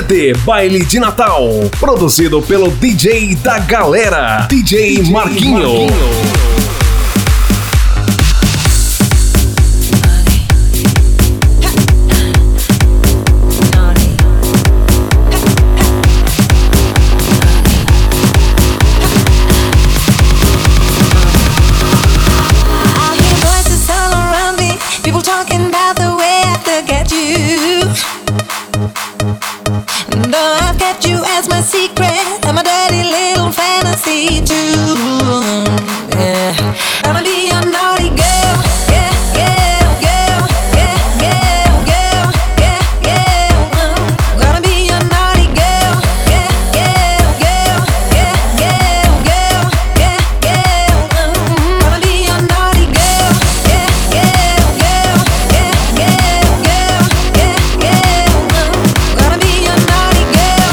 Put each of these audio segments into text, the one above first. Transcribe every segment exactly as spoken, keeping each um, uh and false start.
D Baile de Natal, produzido pelo D J da galera, D J, D J Marquinho. Marquinho. Secret and my dirty little fantasy too. Yeah, gonna be a naughty girl. Yeah, yeah, girl. Yeah, yeah, girl. Yeah, yeah. Mm. Gonna be a naughty girl. Yeah, yeah, girl. Yeah, yeah, girl. Yeah, yeah. Mm. Gonna be a naughty girl. Yeah, yeah, girl. Yeah, yeah, girl. Yeah, yeah. Mm. Gonna be a naughty girl.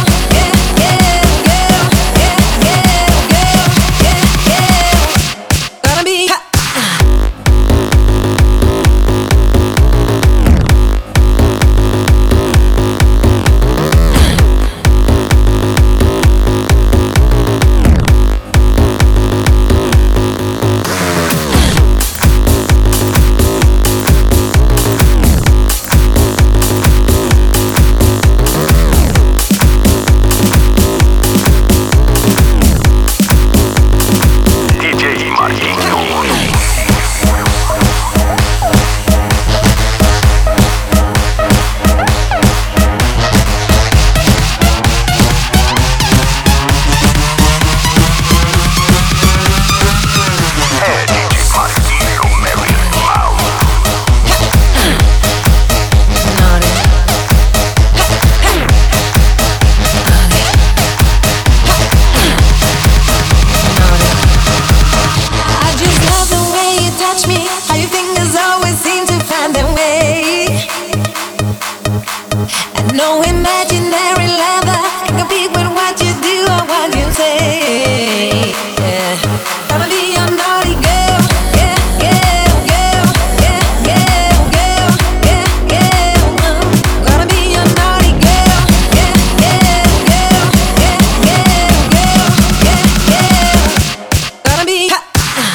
No imaginary lover can compete with what you do or what you say. Yeah, gonna be a naughty girl. Yeah, yeah, girl. Yeah, yeah, girl. Yeah, yeah. Mm. Gonna be a naughty girl. Yeah, yeah, girl. Yeah, yeah, girl. Yeah, yeah. Gonna be. Ha-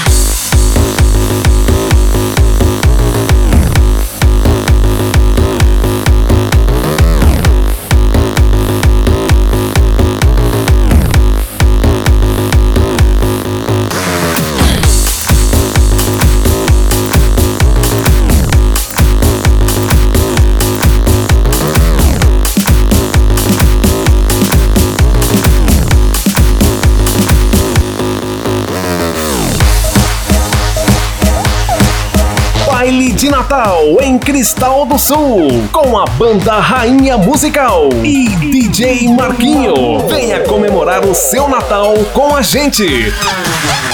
Baile de Natal em Cristal do Sul, com a banda Rainha Musical e D J Marquinho. Venha comemorar o seu Natal com a gente.